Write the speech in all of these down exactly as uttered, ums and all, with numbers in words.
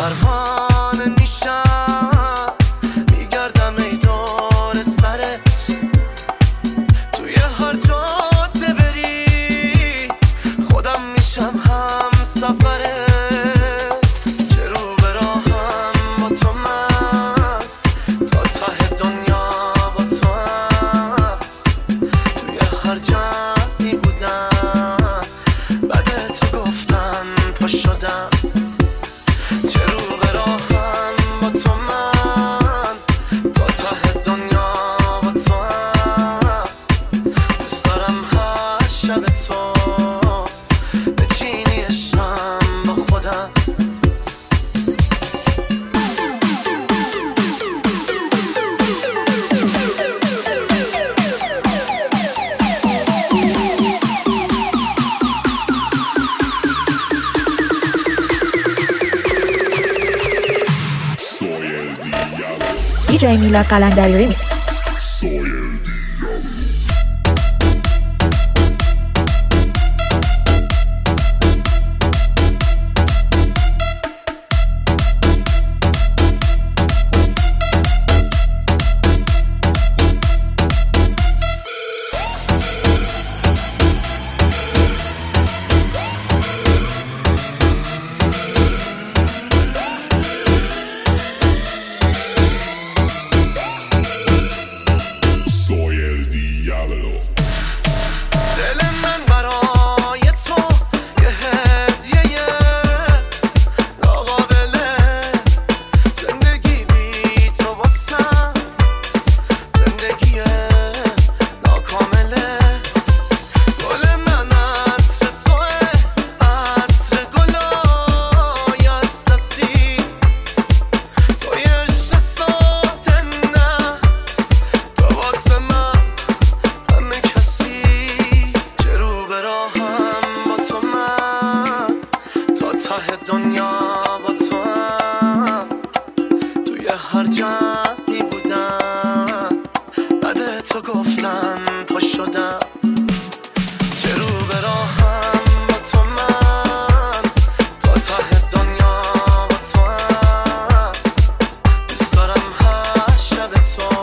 پروانه میشم میگردم ای دور سرت، توی هر جاده بری خودم میشم هم سفرت. چه رو به راهم با تو من تا ته دنیا با تو هم، توی هر جمعی بودم بعد تو گفتن پا شدم. چه رو به راهم با تو من تا ته دنیا با تو هم، دوست دارم هر شب تو بچینی عشقم با خودم. دی جی میلاد قلندری ریمیکس. دنیا با تو هم، توی هر جمعی بودم بعد تو گفتن پا شدم. چه رو به راهم با تو من تا ته دنیا با تو هم، دوست دارم هر شب تو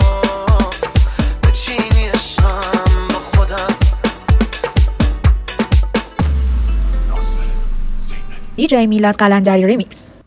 بچینی عشقم با خودم. دی جی میلاد قلندری ریمیکس.